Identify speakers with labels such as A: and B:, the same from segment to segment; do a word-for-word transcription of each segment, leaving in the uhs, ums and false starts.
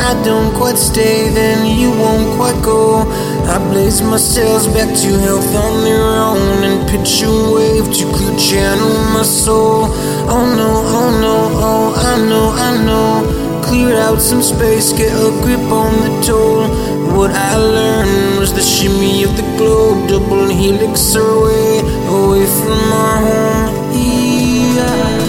A: I don't quite stay, then you won't quite go. I blaze my sails back to health on their own, and pitch a wave to clear channel my soul. Oh no, oh no, oh I know, I know. Clear out some space, get a grip on the toll. What I learned was the shimmy of the globe, double helix away, away from our home. Yeah.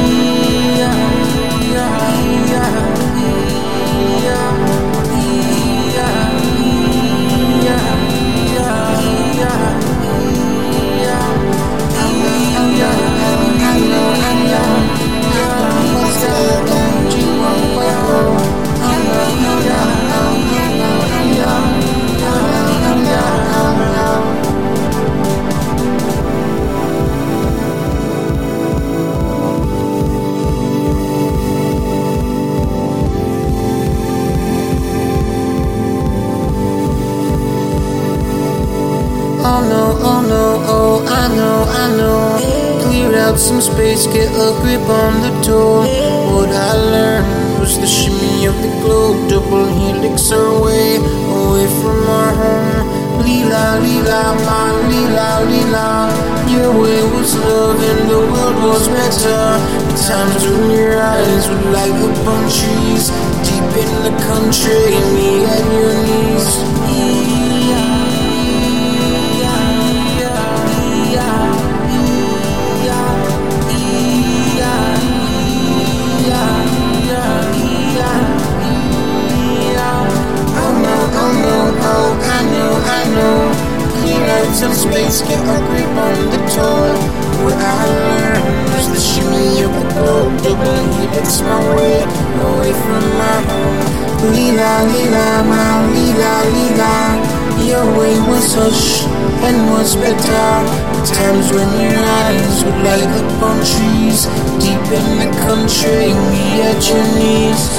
A: Oh no, oh no, oh I know, I know. Clear out some space, get a grip on the toll. What I learned was the shimmy of the globe, double helix our way, away from our home. Lila, lila, my lila, lila. Your way was love and the world was better. The times when your eyes were like the palm trees, deep in the country, me at your knees. Some space, get a grip on the toll. What I learned was the shimmy of the globe, double helix my way, away from my home. Lila, lila, my lila, lila. Your way was hush and was better. The times when your eyes would light up on trees, deep in the country, me at your knees.